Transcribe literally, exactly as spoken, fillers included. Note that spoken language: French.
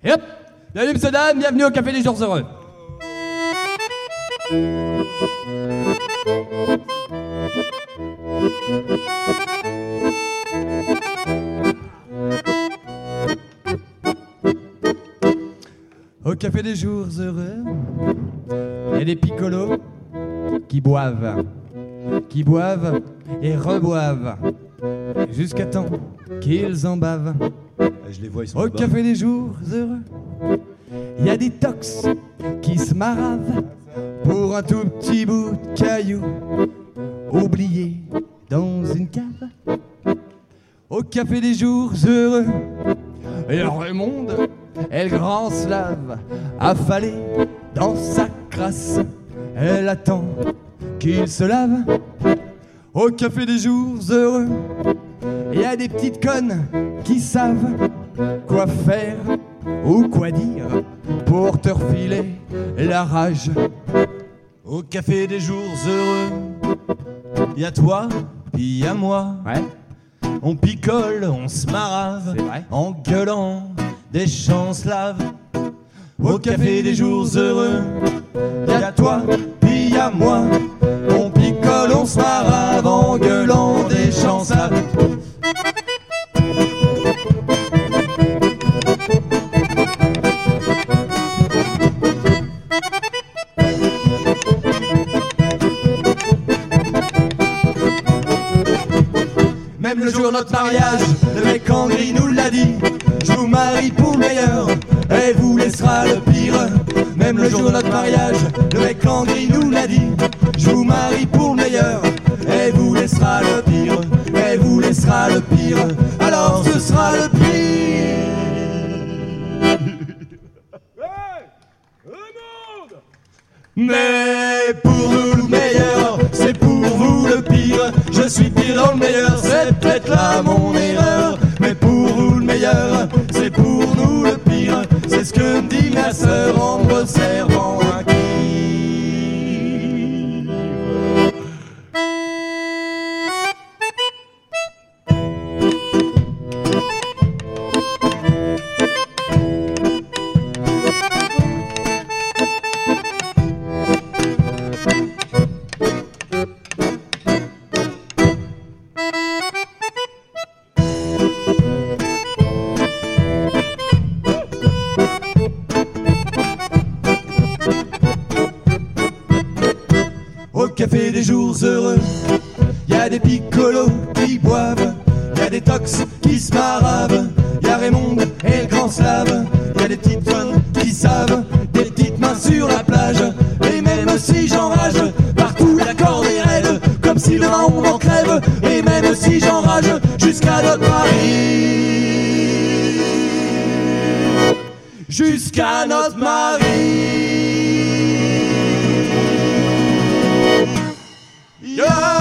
Et hop, bienvenue Amsterdam, bienvenue au Café des Jours Heureux. Au Café des Jours Heureux, il y a des picolos qui boivent, qui boivent et reboivent, jusqu'à temps qu'ils en bavent. Je les vois, ils sont Au là-bas. Café des Jours Heureux, il y a des tox qui se maravent pour un tout petit bout de caillou oublié dans une cave. Au Café des Jours Heureux, et Raymond est le grand slave affalé dans sa crasse. Elle attend qu'il se lave. Au Café des Jours Heureux, il y a des petites connes qui savent quoi faire ou quoi dire pour te refiler la rage. Au Café des Jours Heureux, y'a toi, puis y'a moi. Ouais, On picole, on se marave, c'est vrai. en gueulant des chants slaves. Au Café des Jours Heureux, y'a toi, puis y'a moi. On picole, on se marave, en gueulant des chants slaves. Même le jour de notre mariage, le mec en gris nous l'a dit. Je vous marie pour le meilleur et vous laissera le pire. Même le jour de notre mariage, le mec en gris nous l'a dit. Je vous marie pour le meilleur et vous laissera le pire. Et vous laissera le pire, alors ce sera le pire. Mais pour nous le meilleur, c'est pour vous le pire. Je suis pire dans le meilleur, c'est peut-être là mon erreur. Mais pour vous le meilleur, c'est pour nous le pire. C'est ce que me dit ma sœur en me servant un cuir. Au Café des Jours Heureux, y'a des picolos qui boivent, y'a des tox qui se maravent, y'a Raymond et le grand slave, y'a des petites connes qui savent, des petites mains sur la plage. Et même si j'enrage, partout la corde est raide, comme si demain on en crève. Et même si j'enrage, jusqu'à notre mari, jusqu'à notre mari. Yeah!